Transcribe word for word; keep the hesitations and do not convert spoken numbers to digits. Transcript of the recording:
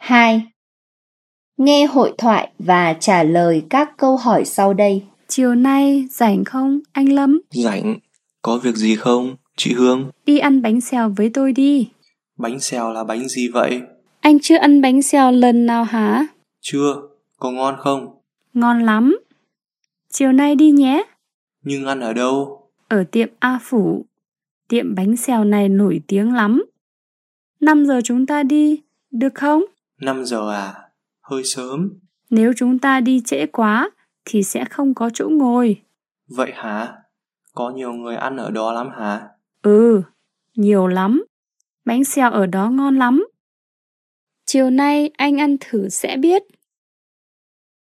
hai. Nghe hội thoại và trả lời các câu hỏi sau đây. Chiều nay rảnh không, anh Lâm? Rảnh, có việc gì không, chị Hương? Đi ăn bánh xèo với tôi đi. Bánh xèo là bánh gì vậy? Anh chưa ăn bánh xèo lần nào hả? Chưa, có ngon không? Ngon lắm. Chiều nay đi nhé. Nhưng ăn ở đâu? Ở tiệm A Phủ. Tiệm bánh xèo này nổi tiếng lắm. năm giờ chúng ta đi, được không? năm giờ à? Hơi sớm. Nếu chúng ta đi trễ quá thì sẽ không có chỗ ngồi. Vậy hả? Có nhiều người ăn ở đó lắm hả? Ừ, nhiều lắm. Bánh xèo ở đó ngon lắm. Chiều nay anh ăn thử sẽ biết.